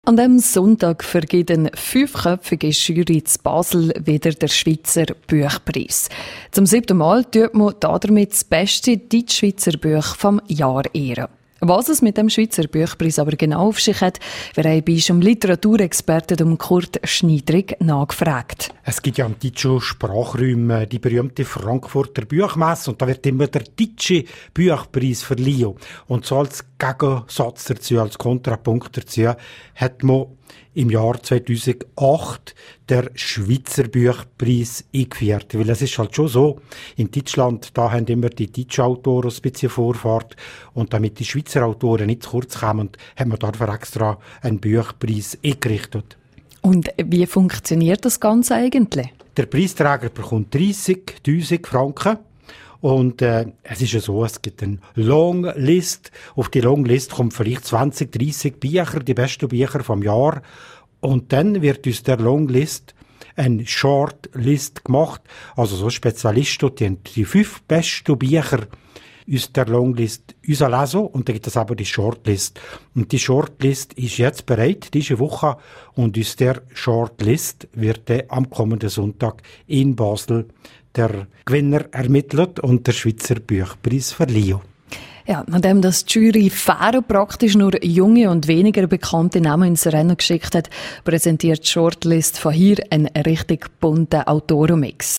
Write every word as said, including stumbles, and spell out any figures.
An diesem Sonntag vergibt eine fünfköpfige Jury in Basel wieder der Schweizer Buchpreis. Zum siebten Mal tut man damit das beste Deutschschweizer Buch vom Jahr ehren. Was es mit dem Schweizer Buchpreis aber genau auf sich hat, wir haben bei dem Literaturexperten Kurt Schniedrig nachgefragt. Es gibt ja im deutschen Sprachraum die berühmte Frankfurter Buchmesse und da wird immer der deutsche Buchpreis verliehen. Und so als Gegensatz dazu, als Kontrapunkt dazu, hat man im Jahr zweitausendacht der Schweizer Buchpreis eingeführt. Weil es ist halt schon so, in Deutschland, da haben immer die deutschen Autoren ein bisschen Vorfahrt und damit die Schweizer Autoren nicht zu kurz kommen, haben wir dafür extra einen Buchpreis eingerichtet. Und wie funktioniert das Ganze eigentlich? Der Preisträger bekommt dreissigtausend Franken. Und äh, es ist ja so, es gibt eine Longlist. Auf die Longlist kommen vielleicht zwanzig, dreissig Bücher, die besten Bücher vom Jahr. Und dann wird aus der Longlist eine Shortlist gemacht. Also so Spezialisten, die haben die fünf besten Bücher aus der Longlist rauslesen und dann gibt es aber die Shortlist. Und die Shortlist ist jetzt bereit, diese Woche. Und aus der Shortlist wird dann am kommenden Sonntag in Basel der Gewinner ermittelt und der Schweizer Buchpreis verliehen. Ja, nachdem das die Jury fair und praktisch nur junge und weniger bekannte Namen ins Rennen geschickt hat, präsentiert die Shortlist von hier einen richtig bunten Autorenmix.